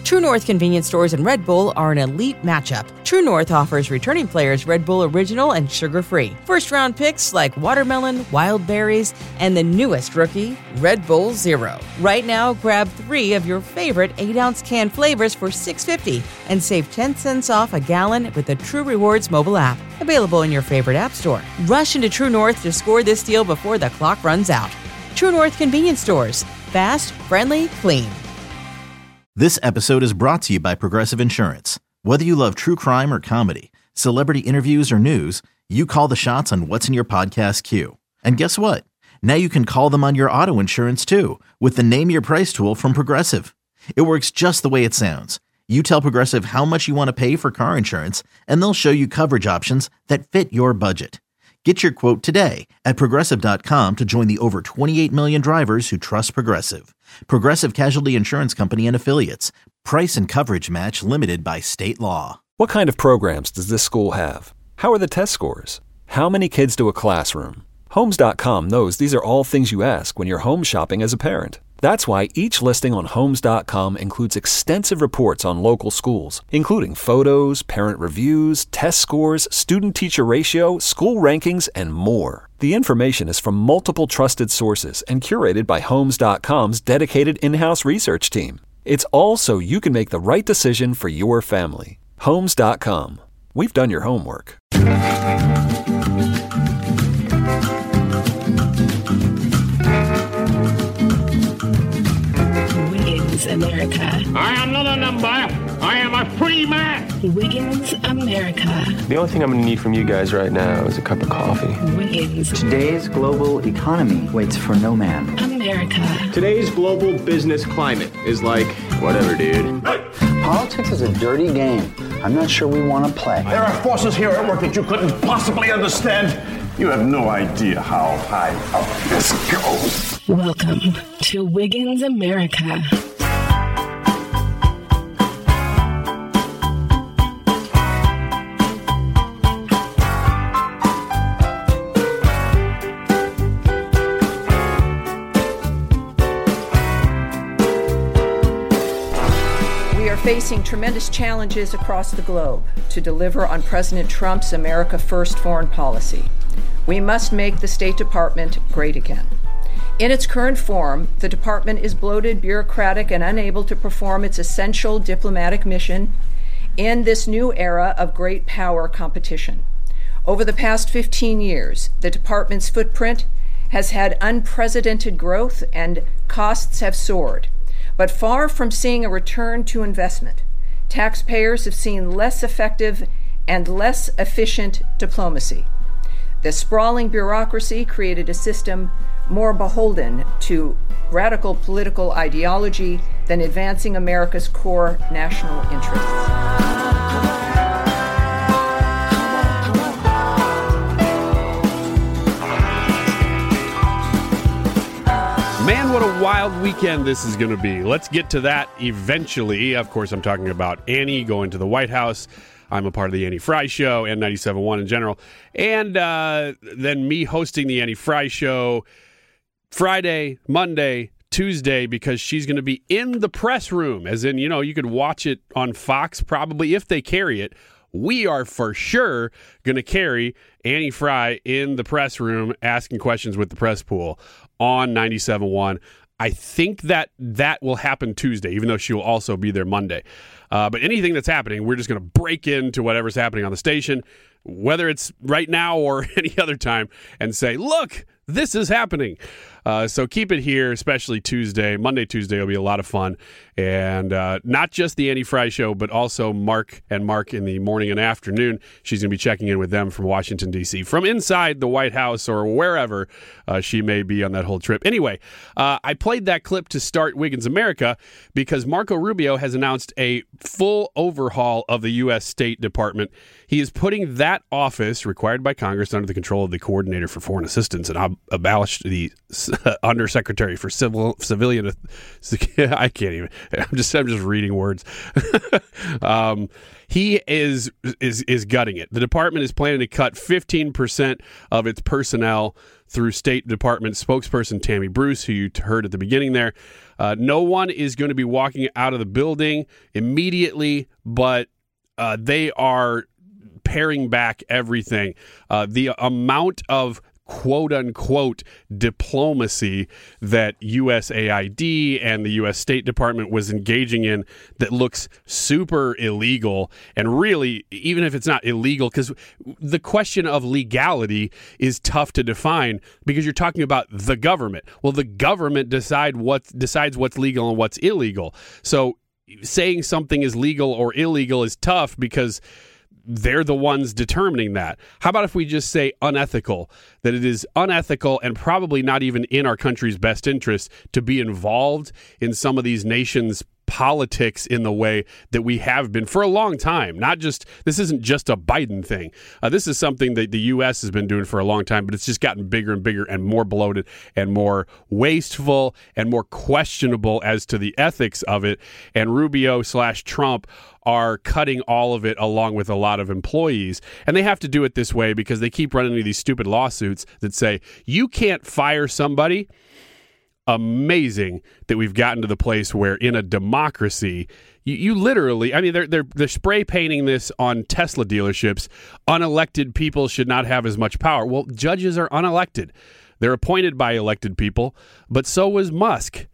True North convenience stores and Red Bull are an elite matchup. True North offers returning players Red Bull Original and sugar-free. First-round picks like watermelon, wild berries, and the newest rookie, Red Bull Zero. Right now, grab 3 of your favorite 8-ounce can flavors for $6.50 and save 10 cents off a gallon with the True Rewards mobile app. Available in your favorite app store. Rush into True North to score this deal before the clock runs out. True North convenience stores. Fast, friendly, clean. This episode is brought to you by Progressive Insurance. Whether you love true crime or comedy, celebrity interviews or news, you call the shots on what's in your podcast queue. And guess what? Now you can call them on your auto insurance too with the Name Your Price tool from Progressive. It works just the way it sounds. You tell Progressive how much you want to pay for car insurance, and they'll show you coverage options that fit your budget. Get your quote today at Progressive.com to join the over 28 million drivers who trust Progressive. Progressive Casualty Insurance Company and Affiliates. Price and coverage match limited by state law. What kind of programs does this school have? How are the test scores? How many kids do a classroom? Homes.com knows these are all things you ask when you're home shopping as a parent. That's why each listing on Homes.com includes extensive reports on local schools, including photos, parent reviews, test scores, student-teacher ratio, school rankings, and more. The information is from multiple trusted sources and curated by Homes.com's dedicated in-house research team. It's all so you can make the right decision for your family. Homes.com. We've done your homework. America. I am not a number. I am a free man. Wiggins America. The only thing I'm going to need from you guys right now is a cup of coffee. Wiggins. Today's global economy waits for no man. America. Today's global business climate is like, whatever, dude. Politics is a dirty game. I'm not sure we want to play. There are forces here at work that you couldn't possibly understand. You have no idea how high up this goes. Welcome to Wiggins America. Facing tremendous challenges across the globe to deliver on President Trump's America First foreign policy. We must make the State Department great again. In its current form, the department is bloated, bureaucratic, and unable to perform its essential diplomatic mission in this new era of great power competition. Over the past 15 years, the department's footprint has had unprecedented growth and costs have soared. But far from seeing a return to investment, taxpayers have seen less effective and less efficient diplomacy. The sprawling bureaucracy created a system more beholden to radical political ideology than advancing America's core national interests. Man, what a wild weekend this is going to be. Let's get to that eventually. Of course, I'm talking about Annie going to the White House. I'm a part of the Annie Frey Show and 97.1 in general. And then me hosting the Annie Frey Show Friday, Monday, Tuesday, because she's going to be in the press room. As in, you know, you could watch it on Fox probably if they carry it. We are for sure going to carry Annie Frey in the press room asking questions with the press pool on 97.1. I think that will happen Tuesday, even though she will also be there Monday. But anything that's happening, we're just going to break into whatever's happening on the station, whether it's right now or any other time, and say, look, this is happening. So keep it here, especially Tuesday. Monday, Tuesday will be a lot of fun. And not just the Annie Frey Show, but also Mark and Mark in the morning and afternoon. She's going to be checking in with them from Washington, D.C., from inside the White House or wherever she may be on that whole trip. Anyway, I played that clip to start Wiggins America because Marco Rubio has announced a full overhaul of the U.S. State Department. He is putting that office, required by Congress, under the control of the Coordinator for Foreign Assistance, and abolished the Undersecretary for Civilian. I can't even. I'm just reading words. He is gutting it. The department is planning to cut 15% of its personnel through State Department spokesperson Tammy Bruce, who you heard at the beginning there. No one is going to be walking out of the building immediately, but they are paring back everything. The amount of quote-unquote diplomacy that USAID and the U.S. State Department was engaging in that looks super illegal, and really, even if it's not illegal, because the question of legality is tough to define because you're talking about the government. Well, the government decides what's legal and what's illegal. So saying something is legal or illegal is tough because they're the ones determining that. How about if we just say unethical, that it is unethical and probably not even in our country's best interest to be involved in some of these nations' politics in the way that we have been for a long time. This isn't just a Biden thing. This is something that the U.S. has been doing for a long time, but it's just gotten bigger and bigger and more bloated and more wasteful and more questionable as to the ethics of it. And Rubio/Trump are cutting all of it along with a lot of employees. And they have to do it this way because they keep running into these stupid lawsuits that say, you can't fire somebody. Amazing that we've gotten to the place where in a democracy, you literally, I mean, they're spray painting this on Tesla dealerships. Unelected people should not have as much power. Well, judges are unelected. They're appointed by elected people, but so was Musk.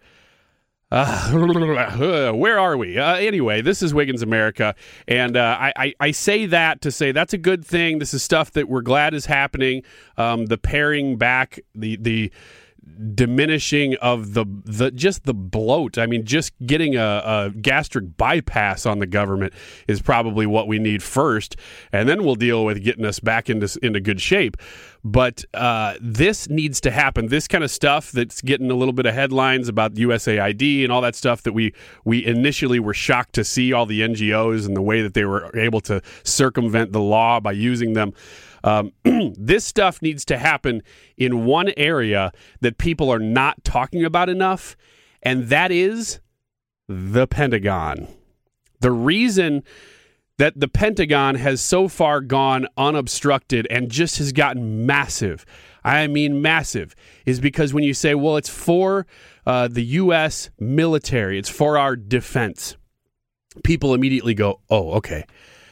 Where are we? Anyway, this is Wiggins America, and I say that to say that's a good thing. This is stuff that we're glad is happening. The paring back, the diminishing of the bloat. I mean, just getting a gastric bypass on the government is probably what we need first, and then we'll deal with getting us back into good shape. But this needs to happen. This kind of stuff that's getting a little bit of headlines about USAID and all that stuff that we initially were shocked to see, all the NGOs and the way that they were able to circumvent the law by using them. This stuff needs to happen in one area that people are not talking about enough, and that is the Pentagon. The reason that the Pentagon has so far gone unobstructed and just has gotten massive, I mean massive, is because when you say, well, it's for the U.S. military, it's for our defense, people immediately go, oh, okay.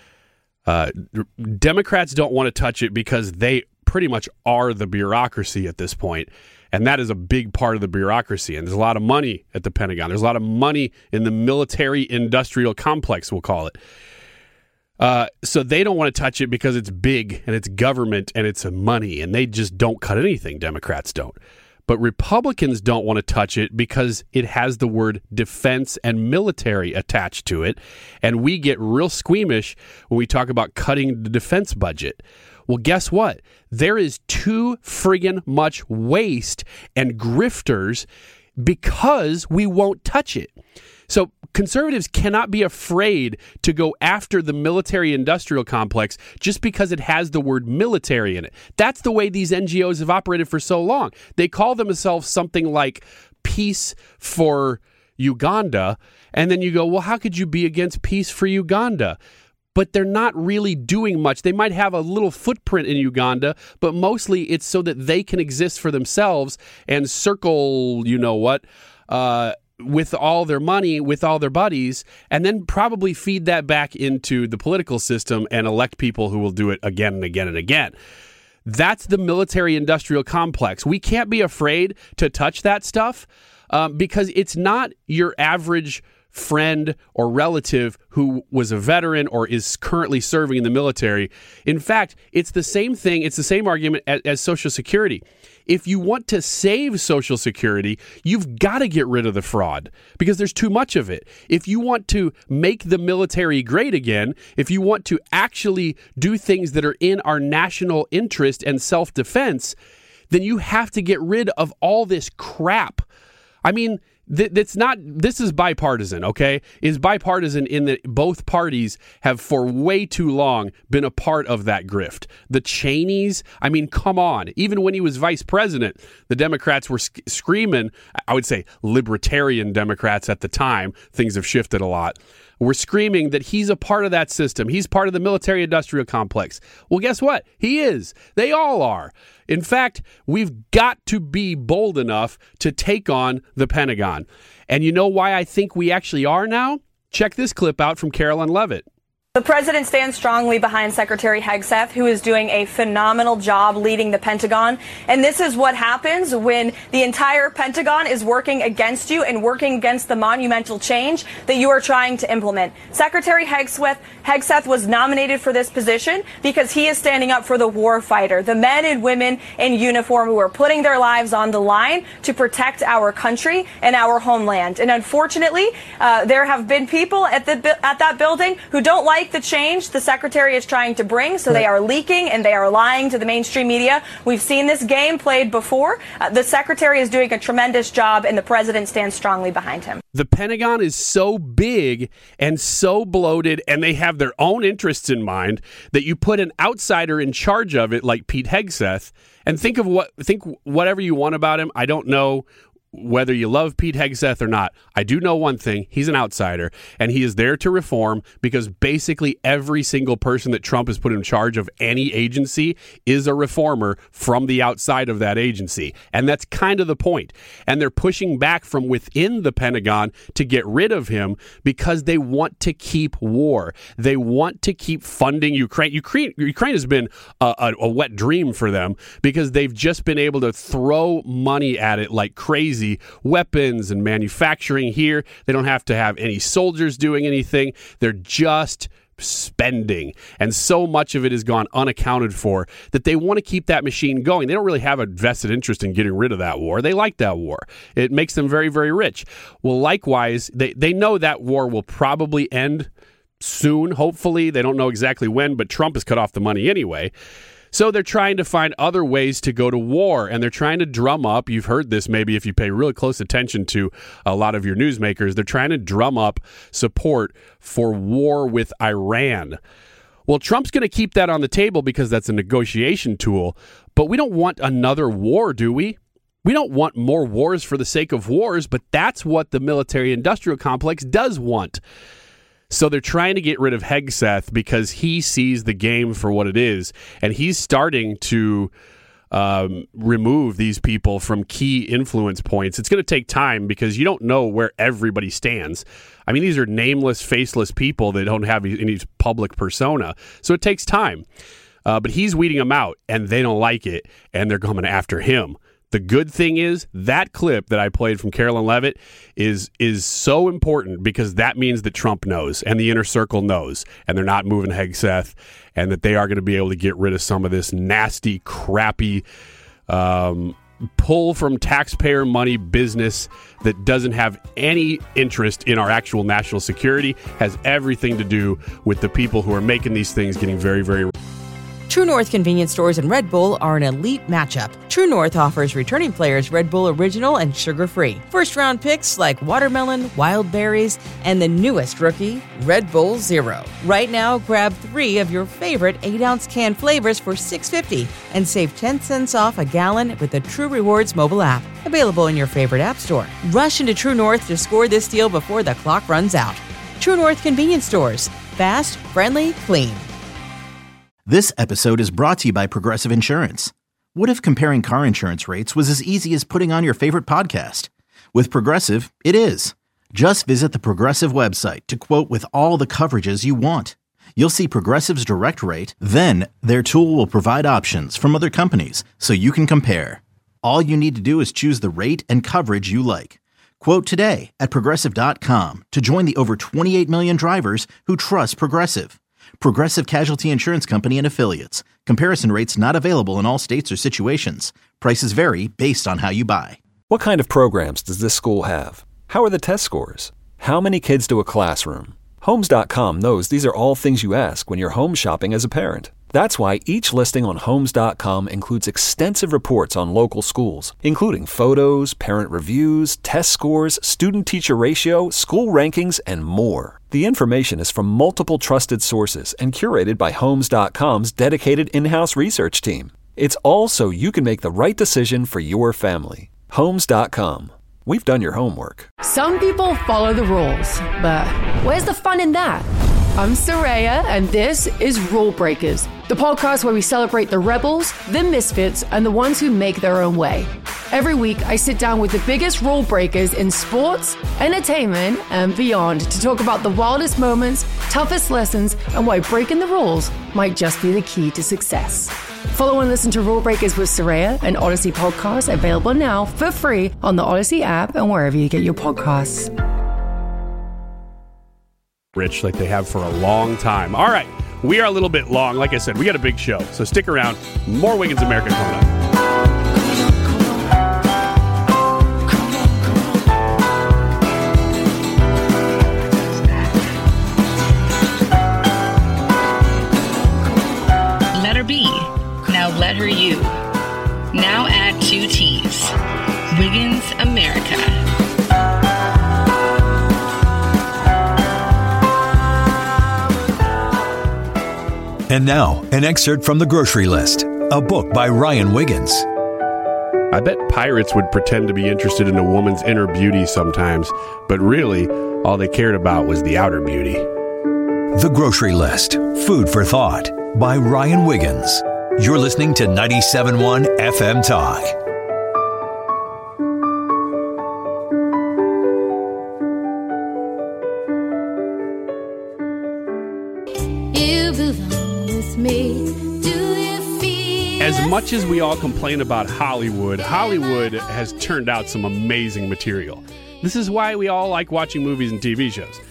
Democrats don't want to touch it because they pretty much are the bureaucracy at this point, and that is a big part of the bureaucracy. And there's a lot of money at the Pentagon. There's a lot of money in the military-industrial complex, we'll call it. So they don't want to touch it because it's big and it's government and it's money, and they just don't cut anything. Democrats don't. But Republicans don't want to touch it because it has the word defense and military attached to it. And we get real squeamish when we talk about cutting the defense budget. Well, guess what? There is too friggin' much waste and grifters because we won't touch it. So conservatives cannot be afraid to go after the military-industrial complex just because it has the word military in it. That's the way these NGOs have operated for so long. They call themselves something like Peace for Uganda, and then you go, well, how could you be against Peace for Uganda? But they're not really doing much. They might have a little footprint in Uganda, but mostly it's so that they can exist for themselves and circle, you know what, with all their money, with all their buddies, and then probably feed that back into the political system and elect people who will do it again and again and again. That's the military-industrial complex. We can't be afraid to touch that stuff because it's not your average friend or relative who was a veteran or is currently serving in the military. In fact, it's the same thing. It's the same argument as Social Security. If you want to save Social Security, you've got to get rid of the fraud because there's too much of it. If you want to make the military great again, if you want to actually do things that are in our national interest and self-defense, then you have to get rid of all this crap. I mean, This is bipartisan, okay? Is bipartisan in that both parties have for way too long been a part of that grift. The Cheneys, I mean, come on. Even when he was vice president, the Democrats were screaming, I would say libertarian Democrats at the time, things have shifted a lot, were screaming that he's a part of that system. He's part of the military-industrial complex. Well, guess what? He is. They all are. In fact, we've got to be bold enough to take on the Pentagon. And you know why I think we actually are now? Check this clip out from Carolyn Levitt. The president stands strongly behind Secretary Hegseth, who is doing a phenomenal job leading the Pentagon. And this is what happens when the entire Pentagon is working against you and working against the monumental change that you are trying to implement. Secretary Hegseth was nominated for this position because he is standing up for the war fighter, the men and women in uniform who are putting their lives on the line to protect our country and our homeland. And unfortunately, there have been people at that building who don't like the change the secretary is trying to bring, so they are leaking and they are lying to the mainstream media. We've seen this game played before. The secretary is doing a tremendous job, and the president stands strongly behind him. The Pentagon is so big and so bloated, and they have their own interests in mind, that you put an outsider in charge of it like Pete Hegseth, and think whatever you want about him. I don't know whether you love Pete Hegseth or not. I do know one thing. He's an outsider, and he is there to reform, because basically every single person that Trump has put in charge of any agency is a reformer from the outside of that agency. And that's kind of the point. And they're pushing back from within the Pentagon to get rid of him because they want to keep war. They want to keep funding Ukraine. Ukraine has been a wet dream for them because they've just been able to throw money at it like crazy. Weapons and manufacturing here. They don't have to have any soldiers doing anything. They're just spending. And so much of it has gone unaccounted for that they want to keep that machine going. They don't really have a vested interest in getting rid of that war. They like that war. It makes them very, very rich. Well, likewise, they know that war will probably end soon, hopefully. They don't know exactly when, but Trump has cut off the money anyway. So they're trying to find other ways to go to war, and they're trying to drum up, you've heard this maybe if you pay really close attention to a lot of your newsmakers, they're trying to drum up support for war with Iran. Well, Trump's going to keep that on the table because that's a negotiation tool, but we don't want another war, do we? We don't want more wars for the sake of wars, but that's what the military-industrial complex does want. So they're trying to get rid of Hegseth because he sees the game for what it is, and he's starting to remove these people from key influence points. It's going to take time because you don't know where everybody stands. I mean, these are nameless, faceless people that don't have any public persona, so it takes time. But he's weeding them out, and they don't like it, and they're coming after him. The good thing is that clip that I played from Carolyn Levitt is so important because that means that Trump knows and the inner circle knows, and they're not moving Hegseth, and that they are going to be able to get rid of some of this nasty, crappy pull from taxpayer money business that doesn't have any interest in our actual national security, has everything to do with the people who are making these things getting very, very... True North convenience stores and Red Bull are an elite matchup. True North offers returning players Red Bull Original and sugar-free. First-round picks like watermelon, wild berries, and the newest rookie, Red Bull Zero. Right now, grab 3 of your favorite 8-ounce can flavors for $6.50 and save 10 cents off a gallon with the True Rewards mobile app. Available in your favorite app store. Rush into True North to score this deal before the clock runs out. True North convenience stores. Fast, friendly, clean. This episode is brought to you by Progressive Insurance. What if comparing car insurance rates was as easy as putting on your favorite podcast? With Progressive, it is. Just visit the Progressive website to quote with all the coverages you want. You'll see Progressive's direct rate, then their tool will provide options from other companies so you can compare. All you need to do is choose the rate and coverage you like. Quote today at Progressive.com to join the over 28 million drivers who trust Progressive. Progressive Casualty Insurance Company and Affiliates. Comparison rates not available in all states or situations. Prices vary based on how you buy. What kind of programs does this school have? How are the test scores? How many kids to a classroom? Homes.com knows these are all things you ask when you're home shopping as a parent. That's why each listing on Homes.com includes extensive reports on local schools, including photos, parent reviews, test scores, student-teacher ratio, school rankings, and more. The information is from multiple trusted sources and curated by Homes.com's dedicated in-house research team. It's all so you can make the right decision for your family. Homes.com. We've done your homework. Some people follow the rules, but where's the fun in that? I'm Soraya, and this is Rule Breakers, the podcast where we celebrate the rebels, the misfits, and the ones who make their own way. Every week, I sit down with the biggest rule breakers in sports, entertainment, and beyond to talk about the wildest moments, toughest lessons, and why breaking the rules might just be the key to success. Follow and listen to Rule Breakers with Soraya, an Odyssey podcast available now for free on the Odyssey app and wherever you get your podcasts. Rich, like they have for a long time. All right, we are a little bit long. Like I said, we got a big show, so stick around. More Wiggins America coming up. Letter B. Now letter U. Now add 2 T's. Wiggins America. And now, an excerpt from The Grocery List, a book by Ryan Wiggins. I bet pirates would pretend to be interested in a woman's inner beauty sometimes, but really, all they cared about was the outer beauty. The Grocery List, Food for Thought, by Ryan Wiggins. You're listening to 97.1 FM Talk. As much as we all complain about Hollywood, Hollywood has turned out some amazing material. This is why we all like watching movies and TV shows.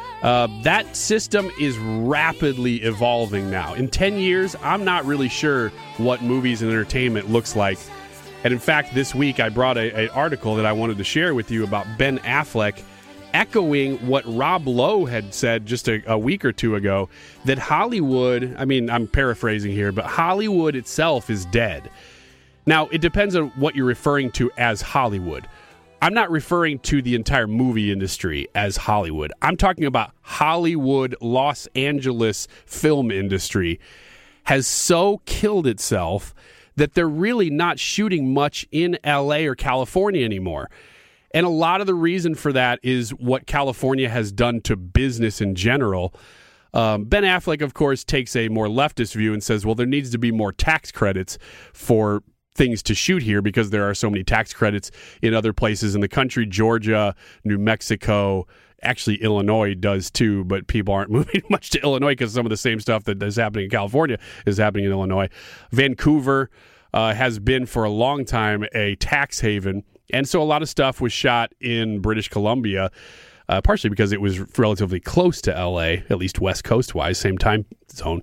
That system is rapidly evolving now. In 10 years, I'm not really sure what movies and entertainment looks like. And in fact, this week I brought an article that I wanted to share with you about Ben Affleck echoing what Rob Lowe had said just a week or two ago, that Hollywood, I mean, I'm paraphrasing here, but Hollywood itself is dead. Now, it depends on what you're referring to as Hollywood. I'm not referring to the entire movie industry as Hollywood. I'm talking about Hollywood, Los Angeles film industry has so killed itself that they're really not shooting much in LA or California anymore. And a lot of the reason for that is what California has done to business in general. Ben Affleck, of course, takes a more leftist view and says, well, there needs to be more tax credits for things to shoot here because there are so many tax credits in other places in the country. Georgia, New Mexico, actually Illinois does too, but people aren't moving much to Illinois because some of the same stuff that is happening in California is happening in Illinois. Vancouver has been for a long time a tax haven. And so a lot of stuff was shot in British Columbia, partially because it was relatively close to L.A., at least West Coast-wise, same time zone.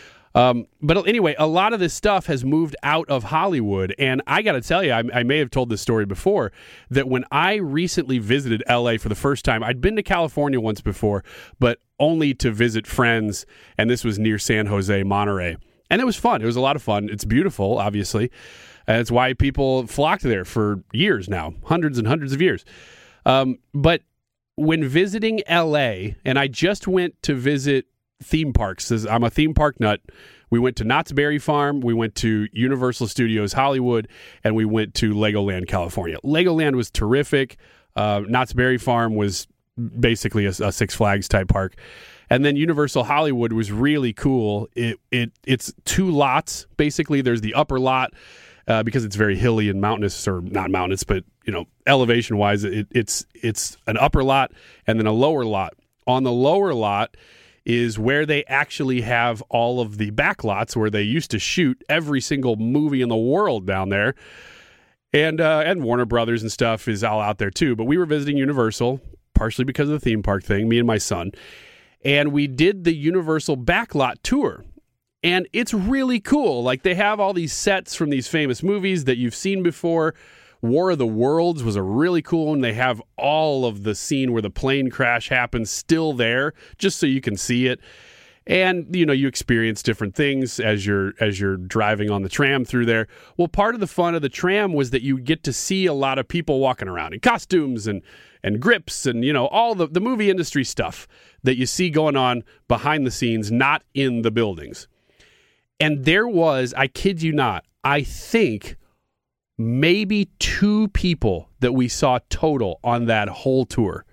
But anyway, a lot of this stuff has moved out of Hollywood. And I got to tell you, I may have told this story before, that when I recently visited L.A. for the first time, I'd been to California once before, but only to visit friends. And this was near San Jose, Monterey. And it was fun. It was a lot of fun. It's beautiful, obviously. And it's why people flocked there for years now, hundreds and hundreds of years. But when visiting L.A., and I just went to visit theme parks. I'm a theme park nut. We went to Knott's Berry Farm, we went to Universal Studios Hollywood, and we went to Legoland, California. Legoland was terrific. Knott's Berry Farm was basically a Six Flags type park. And then Universal Hollywood was really cool. It's 2 lots. Basically, there's the upper lot, because it's very hilly and mountainous, or not mountainous, but elevation wise, it's an upper lot and then a lower lot. On the lower lot is where they actually have all of the back lots where they used to shoot every single movie in the world down there, and Warner Brothers and stuff is all out there too. But we were visiting Universal partially because of the theme park thing, me and my son, and we did the Universal backlot tour. And it's really cool. Like, they have all these sets from these famous movies that you've seen before. War of the Worlds was a really cool one. They have all of the scene where the plane crash happens still there, just so you can see it. And, you experience different things as you're driving on the tram through there. Well, part of the fun of the tram was that you get to see a lot of people walking around in costumes and grips and, all the movie industry stuff that you see going on behind the scenes, not in the buildings. And there was, I kid you not, I think maybe 2 people that we saw total on that whole tour.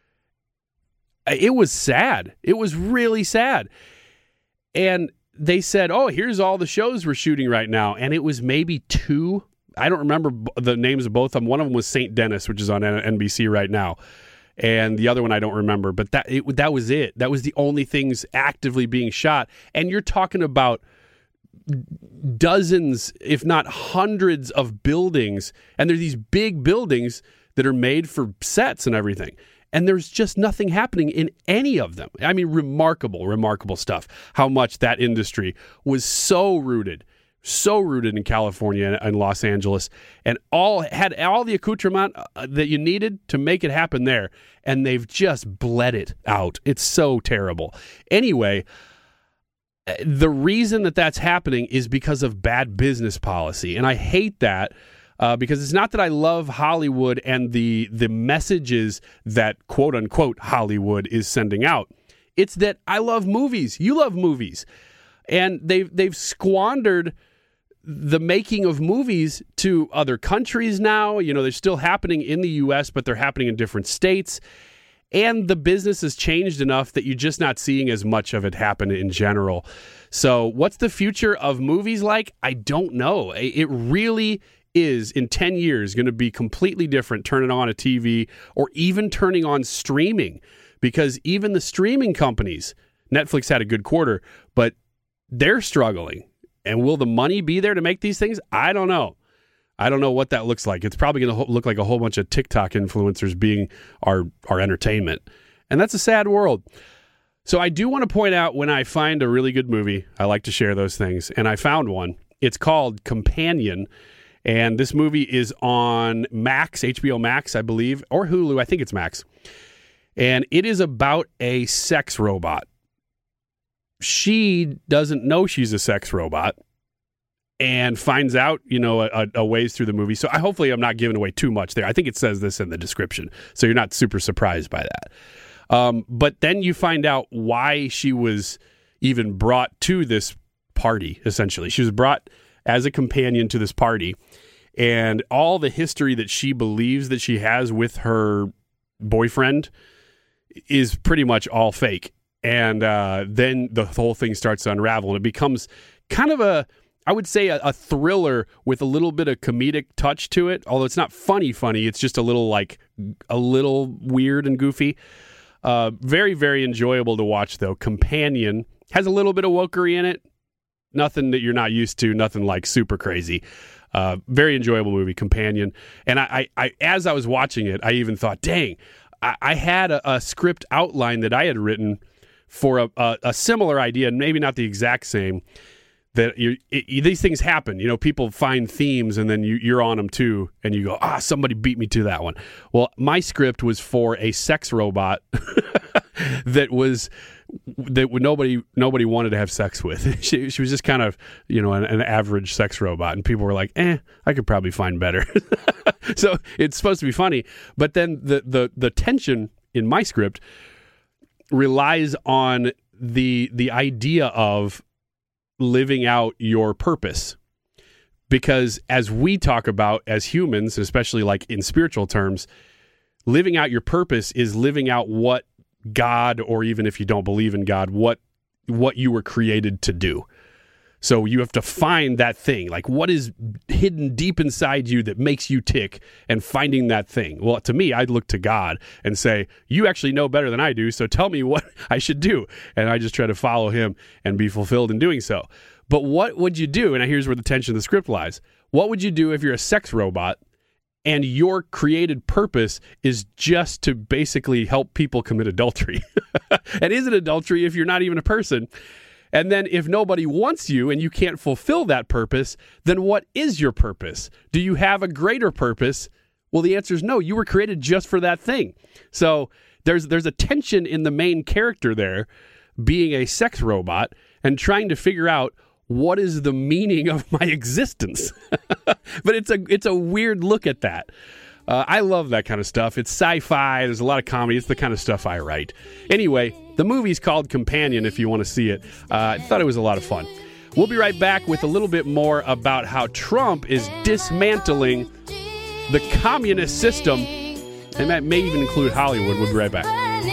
It was sad. It was really sad. And they said, oh, here's all the shows we're shooting right now. And it was maybe 2. I don't remember the names of both of them. One of them was St. Dennis, which is on NBC right now. And the other one I don't remember. But that was it. That was the only things actively being shot. And you're talking about dozens, if not hundreds of buildings. And there's these big buildings that are made for sets and everything. And there's just nothing happening in any of them. I mean, remarkable stuff. How much that industry was so rooted in California and Los Angeles, and had all the accoutrement that you needed to make it happen there. And they've just bled it out. It's so terrible. Anyway, the reason that that's happening is because of bad business policy. And I hate that. Because it's not that I love Hollywood and the messages that quote unquote Hollywood is sending out. It's that I love movies. You love movies, and they've squandered the making of movies to other countries now. They're still happening in the U.S., but they're happening in different states. And the business has changed enough that you're just not seeing as much of it happen in general. So what's the future of movies like? I don't know. It really is in 10 years going to be completely different turning on a TV or even turning on streaming, because even the streaming companies, Netflix had a good quarter, but they're struggling. And will the money be there to make these things? I don't know. I don't know what that looks like. It's probably going to look like a whole bunch of TikTok influencers being our entertainment. And that's a sad world. So I do want to point out, when I find a really good movie, I like to share those things. And I found one. It's called Companion. And this movie is on Max, HBO Max, I believe, or Hulu. I think it's Max. And it is about a sex robot. She doesn't know she's a sex robot and finds out, a ways through the movie. So hopefully I'm not giving away too much there. I think it says this in the description, so you're not super surprised by that. But then you find out why she was even brought to this party, essentially. She was brought as a companion to this party, and all the history that she believes that she has with her boyfriend is pretty much all fake. And then the whole thing starts to unravel, and it becomes kind of I would say a thriller with a little bit of comedic touch to it. Although it's not funny. It's just a little weird and goofy. Very, very enjoyable to watch, though. Companion has a little bit of wokery in it. Nothing that you're not used to, nothing like super crazy. Very enjoyable movie, Companion. And I as I was watching it, I even thought, dang, I had a script outline that I had written for a similar idea, and maybe not the exact same, that these things happen. People find themes, and then you're on them too, and you go, somebody beat me to that one. Well, my script was for a sex robot that nobody wanted to have sex with. She was just kind of, an average sex robot, and people were like, I could probably find better. So it's supposed to be funny, but then the tension in my script relies on the idea of living out your purpose. Because as we talk about as humans, especially like in spiritual terms, living out your purpose is living out what God, or even if you don't believe in God, what you were created to do. So you have to find that thing, like what is hidden deep inside you that makes you tick, and finding that thing. Well, to me, I'd look to God and say, you actually know better than I do, so tell me what I should do. And I just try to follow him and be fulfilled in doing so. But what would you do? And here's where the tension of the script lies. What would you do if you're a sex robot and your created purpose is just to basically help people commit adultery? And is it adultery if you're not even a person? And then if nobody wants you and you can't fulfill that purpose, then what is your purpose? Do you have a greater purpose? Well, the answer is no. You were created just for that thing. So there's a tension in the main character there, being a sex robot and trying to figure out what is the meaning of my existence. But it's a weird look at that. I love that kind of stuff. It's sci-fi. There's a lot of comedy. It's the kind of stuff I write. Anyway, the movie's called Companion if you want to see it. I thought it was a lot of fun. We'll be right back with a little bit more about how Trump is dismantling the communist system, and that may even include Hollywood. We'll be right back.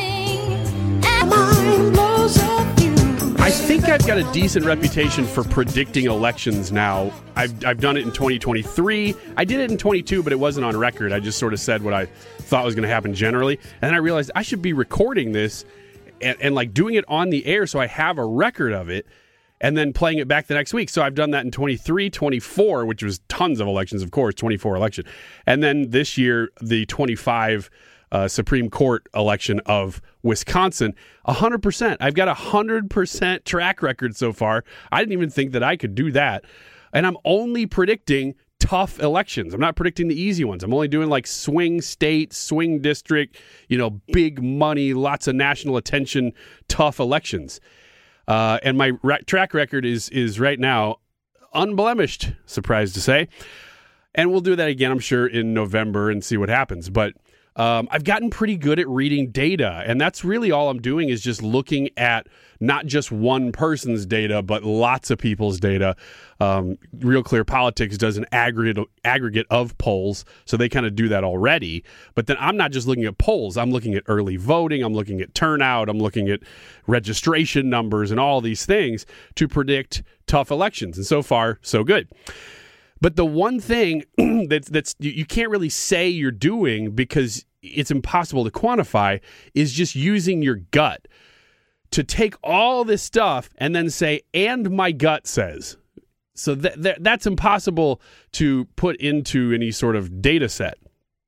I think I've got a decent reputation for predicting elections now. I've done it in 2023. I did it in 22, but it wasn't on record. I just sort of said what I thought was going to happen generally. And then I realized I should be recording this and like doing it on the air so I have a record of it and then playing it back the next week. So I've done that in 23, 24, which was tons of elections, of course, 24 election. And then this year, the 25 Supreme Court election of Wisconsin, 100%. I've got 100% track record so far. I didn't even think that I could do that. And I'm only predicting tough elections. I'm not predicting the easy ones. I'm only doing like swing state, swing district, big money, lots of national attention, tough elections. And my track record is right now unblemished, surprised to say. And we'll do that again, I'm sure, in November and see what happens. But I've gotten pretty good at reading data, and that's really all I'm doing is just looking at not just one person's data, but lots of people's data. Real Clear Politics does an aggregate of polls, so they kind of do that already. But then I'm not just looking at polls. I'm looking at early voting. I'm looking at turnout. I'm looking at registration numbers and all these things to predict tough elections. And so far, so good. But the one thing that's you can't really say you're doing because it's impossible to quantify is just using your gut to take all this stuff and then say, and my gut says. So that's impossible to put into any sort of data set.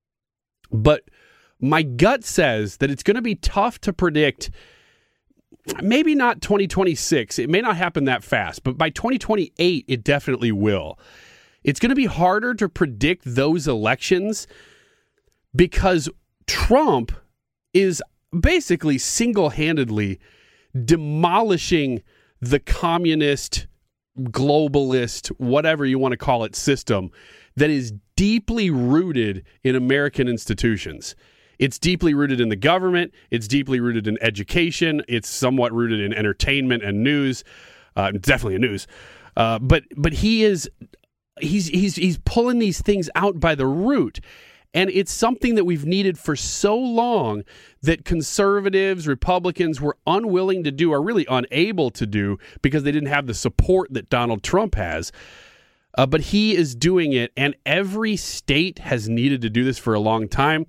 But my gut says that it's going to be tough to predict, maybe not 2026. It may not happen that fast, but by 2028, it definitely will. It's going to be harder to predict those elections because Trump is basically single-handedly demolishing the communist, globalist, whatever you want to call it, system that is deeply rooted in American institutions. It's deeply rooted in the government. It's deeply rooted in education. It's somewhat rooted in entertainment and news. Definitely news. But he is... He's pulling these things out by the root. And it's something that we've needed for so long that conservatives, Republicans were unwilling to do, or really unable to do, because they didn't have the support that Donald Trump has. But he is doing it, and every state has needed to do this for a long time.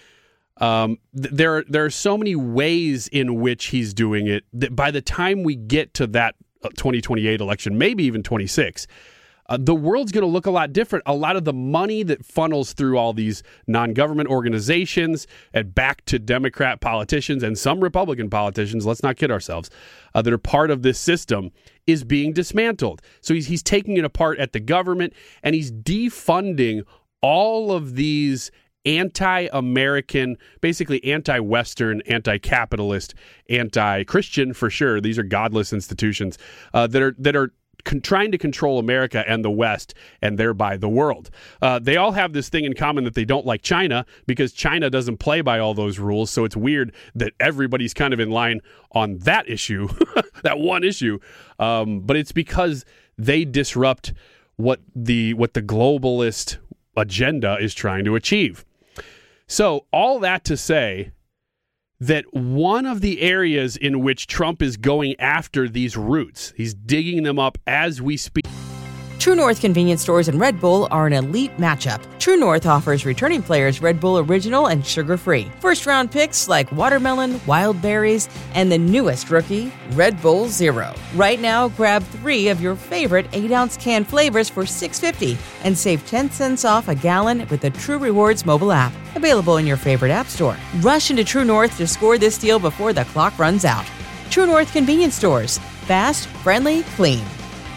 There are so many ways in which he's doing it that by the time we get to that 2028 election, maybe even 26, the world's going to look a lot different. A lot of the money that funnels through all these non-government organizations and back to Democrat politicians and some Republican politicians, let's not kid ourselves, that are part of this system is being dismantled. So he's taking it apart at the government, and he's defunding all of these anti-American, basically anti-Western, anti-capitalist, anti-Christian for sure. These are godless institutions that are trying to control America and the West and thereby the world. They all have this thing in common that they don't like China because China doesn't play by all those rules. So it's weird that everybody's kind of in line on that issue, that one issue. But it's because they disrupt what the globalist agenda is trying to achieve. So all that to say that one of the areas in which Trump is going after these roots, he's digging them up as we speak. True North convenience stores and Red Bull are an elite matchup. True North offers returning players Red Bull Original and sugar-free. First-round picks like watermelon, wild berries, and the newest rookie, Red Bull Zero. Right now, grab 3 of your favorite 8-ounce can flavors for $6.50 and save 10 cents off a gallon with the True Rewards mobile app. Available in your favorite app store. Rush into True North to score this deal before the clock runs out. True North convenience stores. Fast, friendly, clean.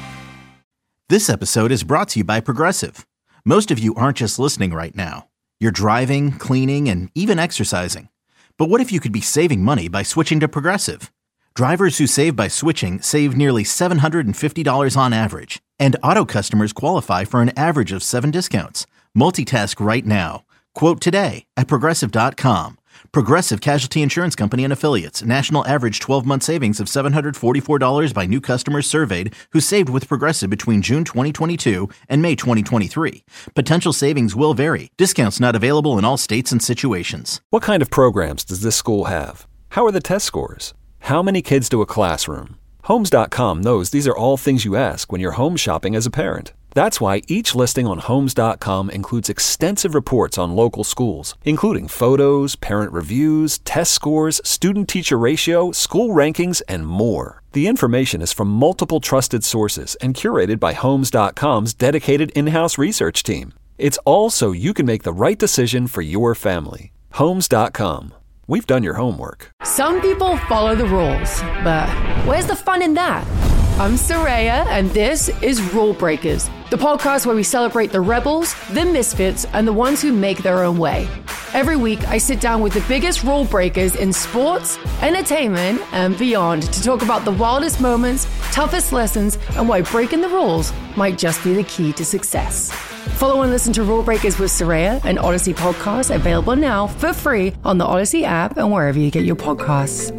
This episode is brought to you by Progressive. Most of you aren't just listening right now. You're driving, cleaning, and even exercising. But what if you could be saving money by switching to Progressive? Drivers who save by switching save nearly $750 on average. And Auto customers qualify for an average of 7 discounts. Multitask right now. Quote today at Progressive.com. Progressive Casualty Insurance Company and Affiliates. National average 12-month savings of $744 by new customers surveyed who saved with Progressive between June 2022 and May 2023. Potential savings will vary. Discounts not available in all states and situations. What kind of programs does this school have? How are the test scores? How many kids do a classroom? Homes.com knows these are all things you ask when you're home shopping as a parent. That's why each listing on Homes.com includes extensive reports on local schools, including photos, parent reviews, test scores, student-teacher ratio, school rankings, and more. The information is from multiple trusted sources and curated by Homes.com's dedicated in-house research team. It's all so you can make the right decision for your family. Homes.com. We've done your homework. Some people follow the rules, but where's the fun in that? I'm Soraya, and this is Rule Breakers, the podcast where we celebrate the rebels, the misfits, and the ones who make their own way. Every week, I sit down with the biggest rule breakers in sports, entertainment, and beyond to talk about the wildest moments, toughest lessons, and why breaking the rules might just be the key to success. Follow and listen to Rule Breakers with Soraya, an Odyssey podcast available now for free on the Odyssey app and wherever you get your podcasts.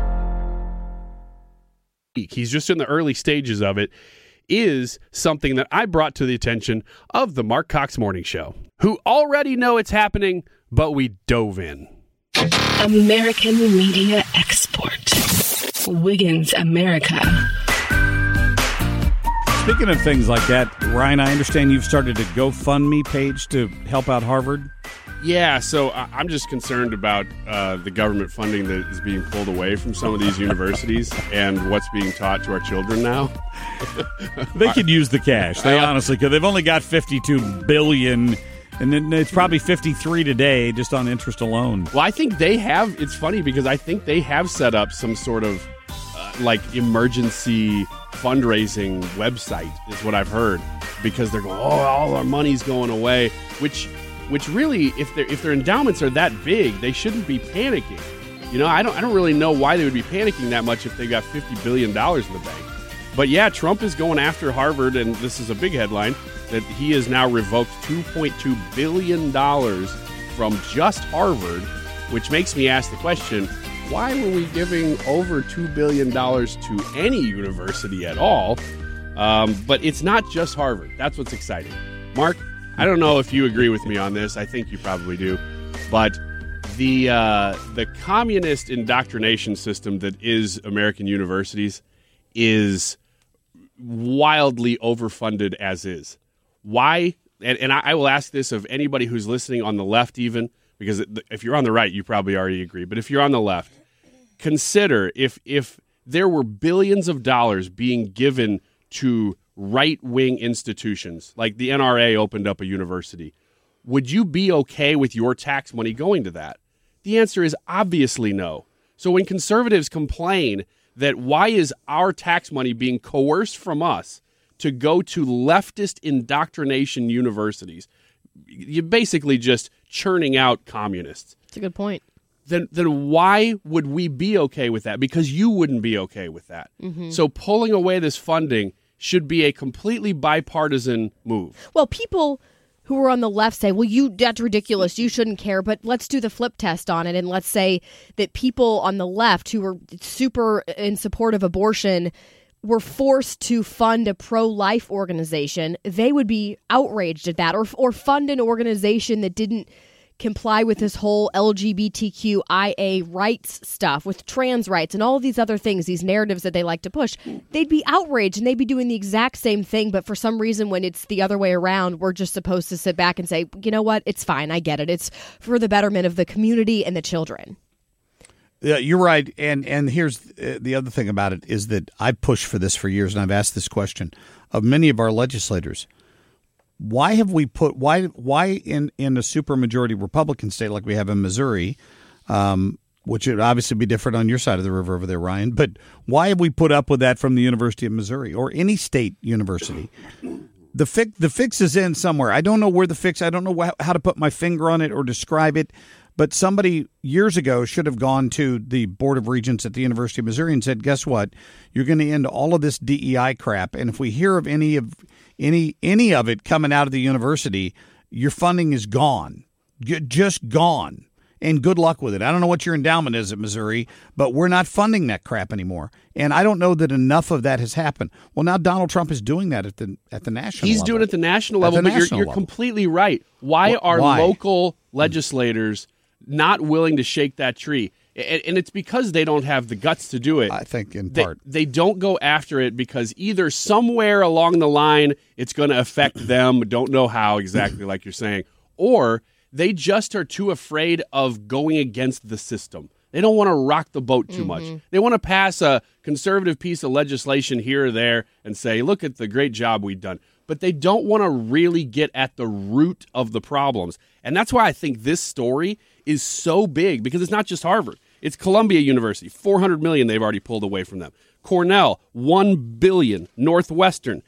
He's just in the early stages of it, is something that I brought to the attention of the Mark Cox Morning Show, who already know it's happening, but we dove in. American media export. Wiggins America. Speaking of things like that, Ryan, I understand you've started a GoFundMe page to help out Harvard. Yeah, so I'm just concerned about the government funding that is being pulled away from some of these universities and what's being taught to our children now. They could use the cash. They honestly could. They've only got $52 billion, and then it's probably 53 today just on interest alone. Well, I think they have. It's funny because I think they have set up some sort of like emergency fundraising website is what I've heard, because they're going, all our money's going away, which really, if their endowments are that big, they shouldn't be panicking. You know, I don't really know why they would be panicking that much if they got $50 billion in the bank. But yeah, Trump is going after Harvard, and this is a big headline, that he has now revoked $2.2 billion from just Harvard, which makes me ask the question, why were we giving over $2 billion to any university at all? But it's not just Harvard. That's what's exciting. Mark, I don't know if you agree with me on this. I think you probably do. But the communist indoctrination system that is American universities is wildly overfunded as is. Why? And I will ask this of anybody who's listening on the left even, because if you're on the right, you probably already agree. But if you're on the left, consider if there were billions of dollars being given to right-wing institutions, like the NRA opened up a university, would you be okay with your tax money going to that? The answer is obviously no. So when conservatives complain that why is our tax money being coerced from us to go to leftist indoctrination universities, you're basically just churning out communists. That's a good point. Then why would we be okay with that? Because you wouldn't be okay with that. Mm-hmm. So pulling away this funding should be a completely bipartisan move. Well, people who are on the left say, well, that's ridiculous. You shouldn't care. But let's do the flip test on it. And let's say that people on the left who are super in support of abortion were forced to fund a pro-life organization. They would be outraged at that, or fund an organization that didn't comply with this whole LGBTQIA rights stuff, with trans rights and all of these other things, these narratives that they like to push. They'd be outraged and they'd be doing the exact same thing. But for some reason, when it's the other way around, we're just supposed to sit back and say, you know what? It's fine. I get it. It's for the betterment of the community and the children. Yeah, you're right. And here's the other thing about it is that I've pushed for this for years, and I've asked this question of many of our legislators. Why have we put why in a supermajority Republican state like we have in Missouri, which would obviously be different on your side of the river over there, Ryan, but why have we put up with that from the University of Missouri or any state university? The fix is in somewhere. I don't know where the fix. I don't know how to put my finger on it or describe it, But somebody years ago should have gone to the Board of Regents at the University of Missouri and said, guess what? You're going to end all of this DEI crap. And if we hear of any of it coming out of the university, your funding is gone. Just gone. And good luck with it. I don't know what your endowment is at Missouri, but we're not funding that crap anymore. And I don't know that enough of that has happened. Well, now Donald Trump is doing that at the national level. He's doing it at the national level, but you're completely right. Why are local legislators not willing to shake that tree? And it's because they don't have the guts to do it. I think in part. They don't go after it because either somewhere along the line it's going to affect them, don't know how exactly like you're saying, or they just are too afraid of going against the system. They don't want to rock the boat too much. They want to pass a conservative piece of legislation here or there and say, look at the great job we've done. But they don't want to really get at the root of the problems. And that's why I think this story is so big, because it's not just Harvard. It's Columbia University, $400 million they've already pulled away from them. Cornell, $1 billion. Northwestern,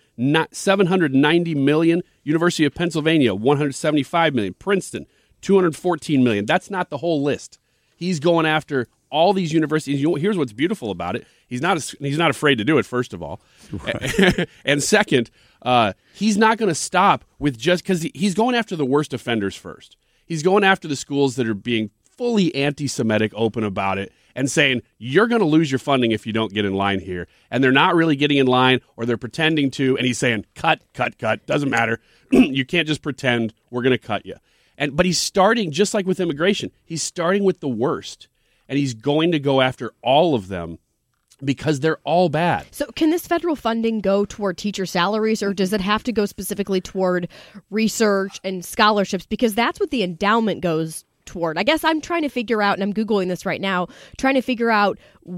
$790 million. University of Pennsylvania, $175 million. Princeton, $214 million. That's not the whole list. He's going after all these universities. Here's what's beautiful about it. He's not afraid to do it, first of all. Right. And second, he's not going to stop with just because he's going after the worst offenders first. He's going after the schools that are being fully anti-Semitic, open about it, and saying, you're going to lose your funding if you don't get in line here. And they're not really getting in line, or they're pretending to, and he's saying, cut, doesn't matter. You can't just pretend, we're going to cut you. But he's starting, just like with immigration, he's starting with the worst, and he's going to go after all of them because they're all bad. So can this federal funding go toward teacher salaries, or does it have to go specifically toward research and scholarships? Because that's what the endowment goes toward. I guess I'm trying to figure out, and I'm Googling this right now, trying to figure out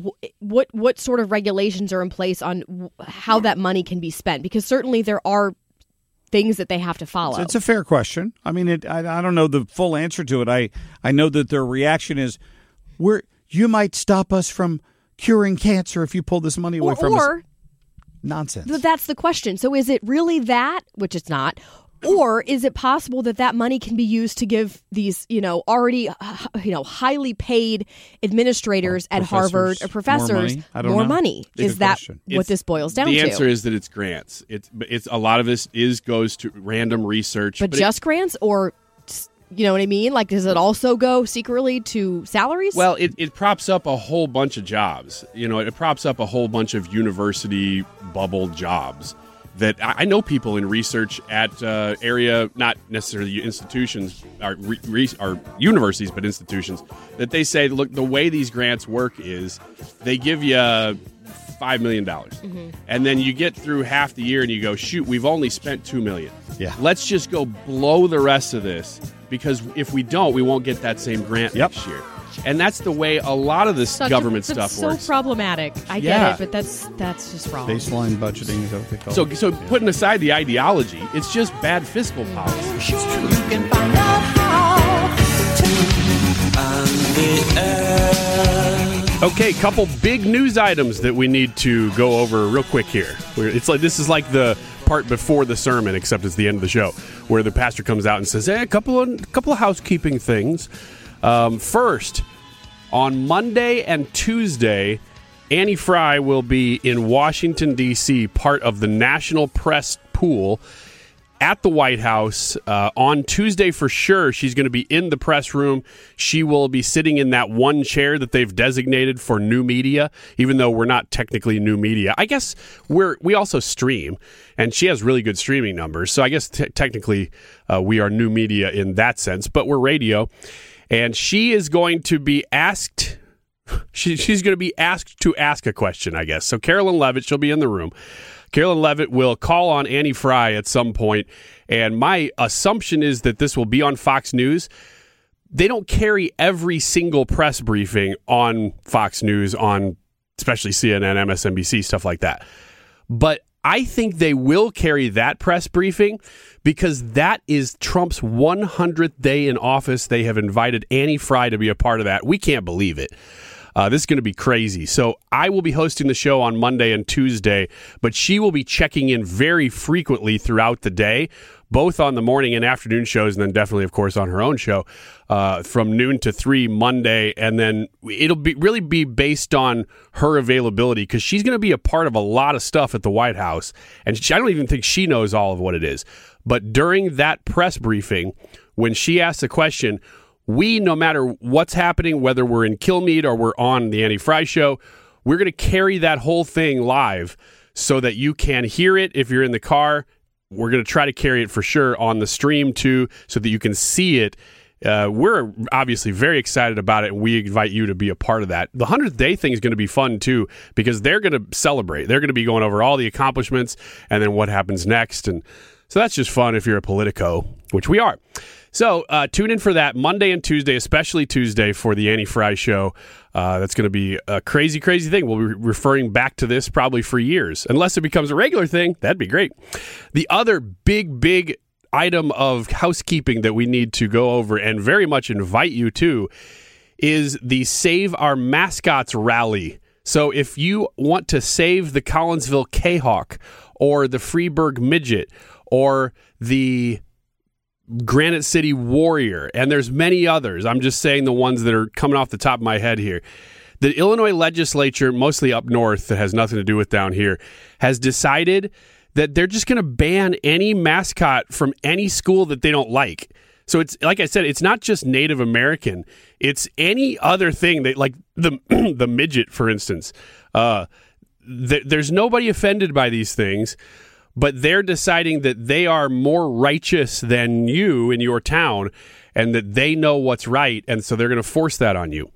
what sort of regulations are in place on how that money can be spent, because certainly there are things that they have to follow. It's a fair question. I mean, I don't know the full answer to it. I know that their reaction is, you might stop us from curing cancer if you pull this money away from us. Nonsense. But that's the question. So is it really that, which it's not, or is it possible that money can be used to give these, already, highly paid administrators at Harvard or professors more money? Is that what this boils down to? The answer is that it's grants. It's a lot of this goes to random research. But just grants, or, you know what I mean? Like, does it also go secretly to salaries? Well, it props up a whole bunch of jobs. It props up a whole bunch of university bubble jobs. That I know people in research at area, not necessarily institutions or universities, but institutions, that they say, look, the way these grants work is they give you $5 million. Mm-hmm. And then you get through half the year and you go, shoot, we've only spent $2 million. Yeah. Let's just go blow the rest of this, because if we don't, we won't get that same grant next year. And that's the way a lot of this government stuff works. So problematic. I get it, but that's just wrong. Baseline budgeting is what they call it. So putting aside the ideology, it's just bad fiscal policy. Okay, couple big news items that we need to go over real quick here. This is like the part before the sermon, except it's the end of the show, where the pastor comes out and says, a couple of housekeeping things. First, on Monday and Tuesday, Annie Frey will be in Washington, D.C., part of the National Press Pool at the White House. On Tuesday, for sure, she's going to be in the press room. She will be sitting in that one chair that they've designated for new media, even though we're not technically new media. I guess we also stream, and she has really good streaming numbers. So I guess technically we are new media in that sense, but we're radio. And she is going to be asked, she's going to be asked to ask a question, I guess. So Carolyn Levitt, she'll be in the room. Carolyn Levitt will call on Annie Frey at some point, and my assumption is that this will be on Fox News. They don't carry every single press briefing on Fox News, on especially CNN, MSNBC, stuff like that. But I think they will carry that press briefing because that is Trump's 100th day in office. They have invited Annie Frey to be a part of that. We can't believe it. This is going to be crazy. So I will be hosting the show on Monday and Tuesday, but she will be checking in very frequently throughout the day. both on the morning and afternoon shows, and then definitely, of course, on her own show from noon to 3 Monday. And then it'll really be based on her availability, because she's going to be a part of a lot of stuff at the White House. And I don't even think she knows all of what it is. But during that press briefing, when she asks a question, no matter what's happening, whether we're in Kilmeade or we're on the Annie Fry Show, we're going to carry that whole thing live so that you can hear it if you're in the car. We're going to try to carry it for sure on the stream too, so that you can see it. We're obviously very excited about it, and we invite you to be a part of that. The 100th day thing is going to be fun too, because they're going to celebrate. They're going to be going over all the accomplishments and then what happens next. And so that's just fun if you're a Politico, which we are. So tune in for that Monday and Tuesday, especially Tuesday, for the Annie Fry Show. That's going to be a crazy, crazy thing. We'll be referring back to this probably for years, unless it becomes a regular thing. That'd be great. The other big item of housekeeping that we need to go over and very much invite you to is the Save Our Mascots rally. So if you want to save the Collinsville K-Hawk or the Freeburg Midget or the Granite City Warrior, and there's many others. I'm just saying the ones that are coming off the top of my head here. The Illinois legislature, mostly up north, that has nothing to do with down here, has decided that they're just going to ban any mascot from any school that they don't like. So it's, like I said, it's not just Native American. It's any other thing that, like the midget, for instance. There's nobody offended by these things, but they're deciding that they are more righteous than you in your town and that they know what's right, and so they're going to force that on you.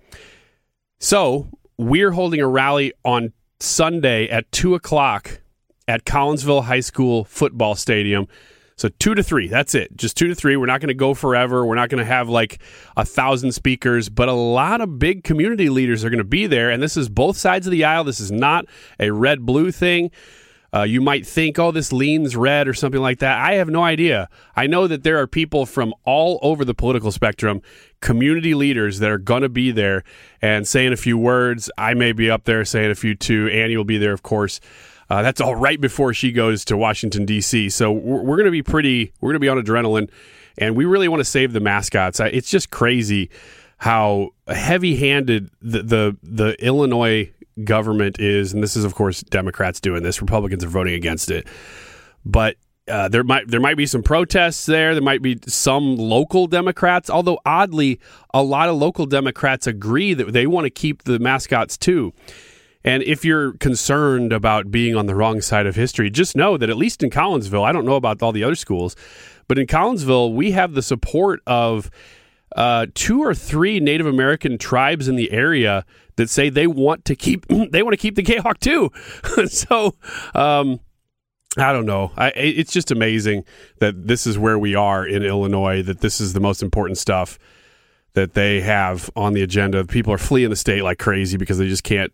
So we're holding a rally on Sunday at 2 o'clock at Collinsville High School football stadium. So 2 to 3, that's it. Just 2 to 3. We're not going to go forever. We're not going to have like 1,000 speakers, but a lot of big community leaders are going to be there, and this is both sides of the aisle. This is not a red-blue thing. You might think, oh, this leans red or something like that. I have no idea. I know that there are people from all over the political spectrum, community leaders, that are going to be there and saying a few words. I may be up there saying a few too. Annie will be there, of course. That's all right before she goes to Washington, D.C. So we're going to be we're going to be on adrenaline, and we really want to save the mascots. It's just crazy how heavy-handed the Illinois government is, and this is, of course, Democrats doing this. Republicans are voting against it. But there might be some protests there. There might be some local Democrats, although oddly, a lot of local Democrats agree that they want to keep the mascots too. And if you're concerned about being on the wrong side of history, just know that at least in Collinsville, I don't know about all the other schools, but in Collinsville, we have the support of 2 or 3 Native American tribes in the area that say they want to keep the K-Hawk too. So I don't know. It's just amazing that this is where we are in Illinois, that this is the most important stuff that they have on the agenda. People are fleeing the state like crazy because they just can't.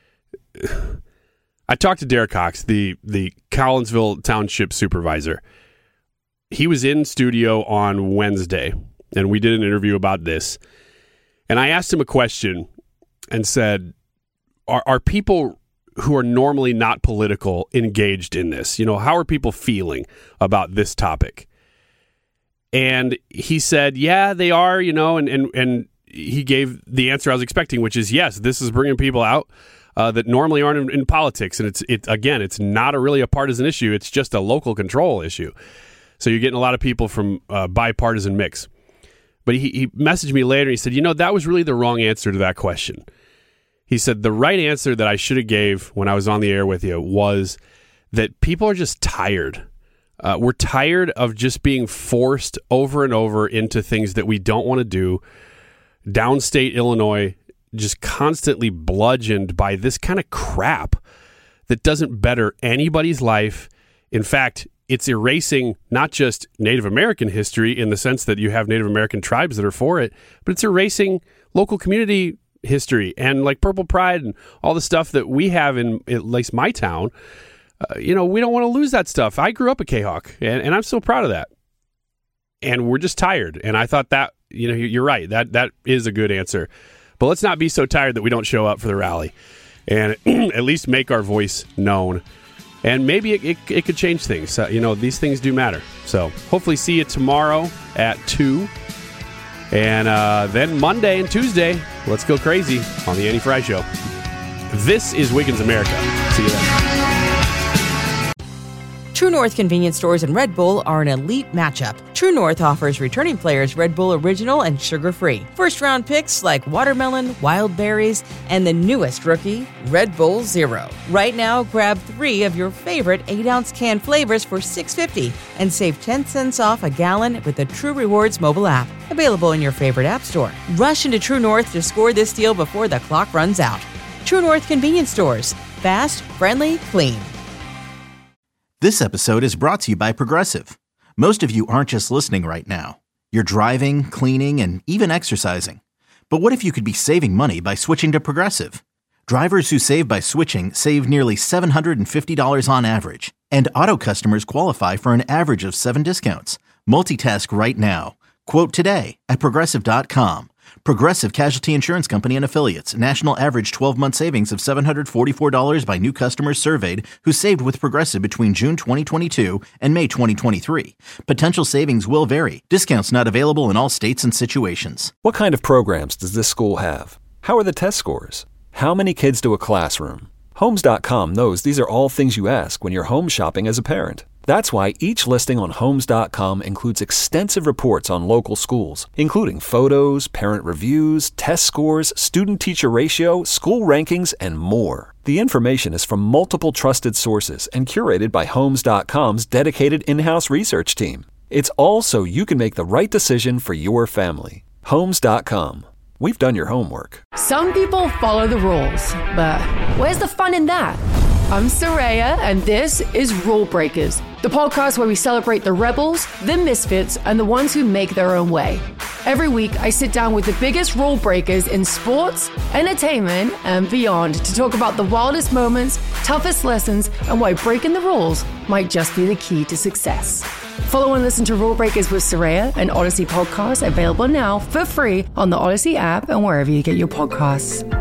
I talked to Derek Cox, the Collinsville Township supervisor. He was in studio on Wednesday, and we did an interview about this. And I asked him a question and said, are people who are normally not political engaged in this? You know, how are people feeling about this topic? And he said, yeah, they are, you know, and he gave the answer I was expecting, which is yes, this is bringing people out that normally aren't in politics. And it's not really a partisan issue. It's just a local control issue. So you're getting a lot of people from bipartisan mix. But he messaged me later and he said, you know, that was really the wrong answer to that question. He said, the right answer that I should have gave when I was on the air with you was that people are just tired. We're tired of just being forced over and over into things that we don't want to do. Downstate Illinois, just constantly bludgeoned by this kind of crap that doesn't better anybody's life. In fact, it's erasing not just Native American history in the sense that you have Native American tribes that are for it, but it's erasing local community history and like Purple Pride and all the stuff that we have in at least my town. You know, we don't want to lose that stuff. I grew up a K-Hawk, and I'm still proud of that. And we're just tired. And I thought that, you know, you're right. That is a good answer. But let's not be so tired that we don't show up for the rally and at least make our voice known. And maybe it could change things. These things do matter. So hopefully see you tomorrow at 2. And then Monday and Tuesday, let's go crazy on the Annie Fry Show. This is Wiggins America. See you then. True North convenience stores and Red Bull are an elite matchup. True North offers returning players Red Bull Original and sugar-free. First-round picks like watermelon, wild berries, and the newest rookie, Red Bull Zero. Right now, grab 3 of your favorite 8-ounce can flavors for $6.50 and save 10 cents off a gallon with the True Rewards mobile app. Available in your favorite app store. Rush into True North to score this deal before the clock runs out. True North convenience stores. Fast, friendly, clean. This episode is brought to you by Progressive. Most of you aren't just listening right now. You're driving, cleaning, and even exercising. But what if you could be saving money by switching to Progressive? Drivers who save by switching save nearly $750 on average. And auto customers qualify for an average of 7 discounts. Multitask right now. Quote today at Progressive.com. Progressive Casualty Insurance Company and Affiliates. National average 12-month savings of $744 by new customers surveyed who saved with Progressive between June 2022 and May 2023. Potential savings will vary. Discounts not available in all states and situations. What kind of programs does this school have? How are the test scores? How many kids do a classroom? Homes.com knows these are all things you ask when you're home shopping as a parent. That's why each listing on Homes.com includes extensive reports on local schools, including photos, parent reviews, test scores, student-teacher ratio, school rankings, and more. The information is from multiple trusted sources and curated by Homes.com's dedicated in-house research team. It's all so you can make the right decision for your family. Homes.com. We've done your homework. Some people follow the rules, but where's the fun in that? I'm Soraya, and this is Rule Breakers, the podcast where we celebrate the rebels, the misfits, and the ones who make their own way. Every week, I sit down with the biggest rule breakers in sports, entertainment, and beyond to talk about the wildest moments, toughest lessons, and why breaking the rules might just be the key to success. Follow and listen to Rule Breakers with Soraya, an Odyssey podcast available now for free on the Odyssey app and wherever you get your podcasts.